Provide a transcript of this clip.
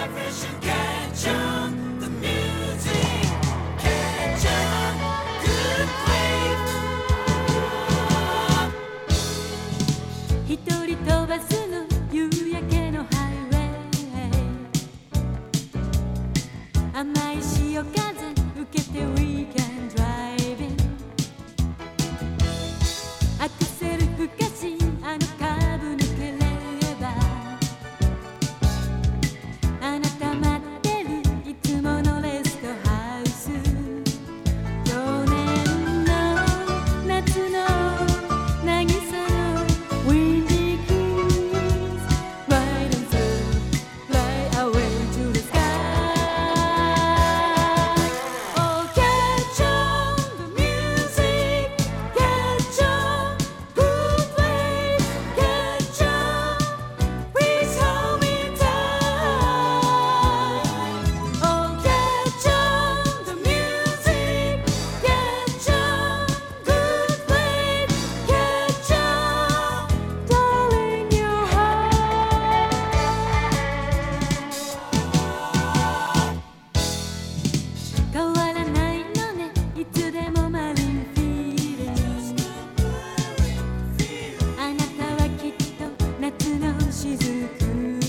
vibration, catch on the music, catch on, good wave. 一人飛ばすの夕焼けのハイウェイ、甘い潮風受けて We can driving、 アクセルふかしあのカーブ抜ければ、あなた待ってるいつものレストハウス、去年の夏の渚の Windy Keys Ride and surf, fly away to the sky. Oh, catch on the music, catch on, good wave, catch on, please hold me tight. Oh, catch on the music, catch on, good wave, catch on, darling, your heart. 変わらないのね、いつでもマリンフィールド。あなたはきっと夏の雫